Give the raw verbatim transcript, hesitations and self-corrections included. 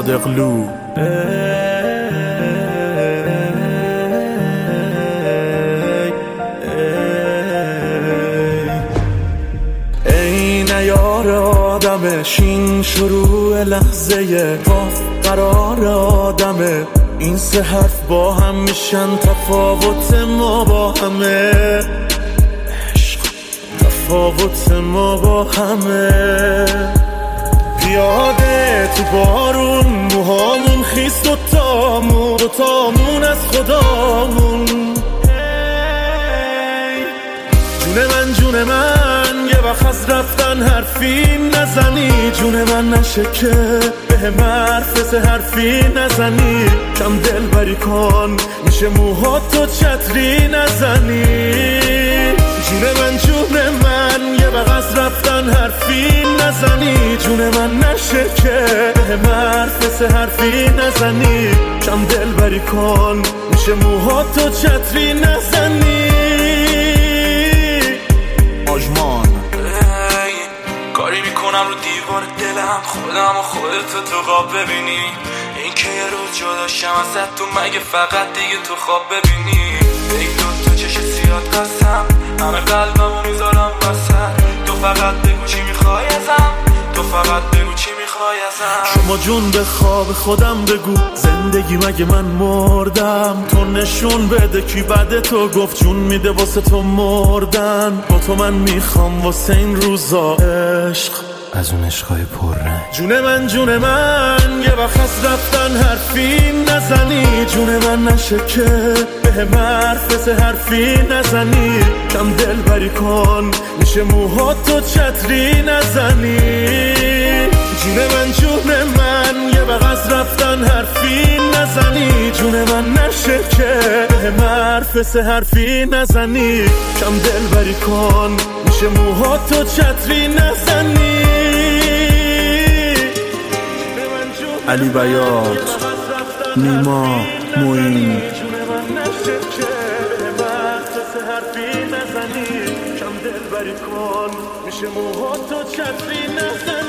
صادقلو. ای نیار آدمش این شروع لحظه قاف قرار آدمه، این سه حرف با هم میشن تفاوت ما با همه، عشق تفاوت ما با همه. پیاده تو بارون موهامون خیس دوتامون دوتامون از خدامون. جون من جون من یه وقت از رفتن حرفی نزنی، جون من نشه که به حرف سه حرفی نزنی، کم دل بری کن میشه موهاتو چتری نزنی. جون من جون من یه وقت از رفتن حرفی نزنی، جون من نشه که به حرف سه حرفی نزنی، کم دل بری کن میشه موهاتو چتری نزنی. آجمان کاری میکنم رو دیوار دلم، خودم و خودتو تو خواب ببینی، این که یه روز جدا شم ازت تو مگه فقط دیگه تو خواب ببینی. به یک دو تا چش سیاد قسم همه قلبمو میذارم وسط، تو فقط بگو چی میخوای ازم، تو فقط بگو چی میخوای ازم. شما جون به خواب خودم بگو زندگی مگه من مردم، تو نشون بده کی بعد تو گفت جون میده واسه تو مردن. با تو من میخوام واسه این روزا عشق از اون عشقای پررنگ. جون من جون من یه وقت از رفتن حرفی نزنی، جون من نشه که به حرف سه حرفی نزنی، کم دل بری کن میشه موهاتو چتری نزنی. جون من جون من یه وقت از رفتن حرفی نزنی، جون من نشه که به حرف سه حرفی نزنی، کم دل بری کن میشه موهاتو چتری نزنی. علی بیات، نیما، موین. کم دل بری کن میشه موهاتو چتری نزنی.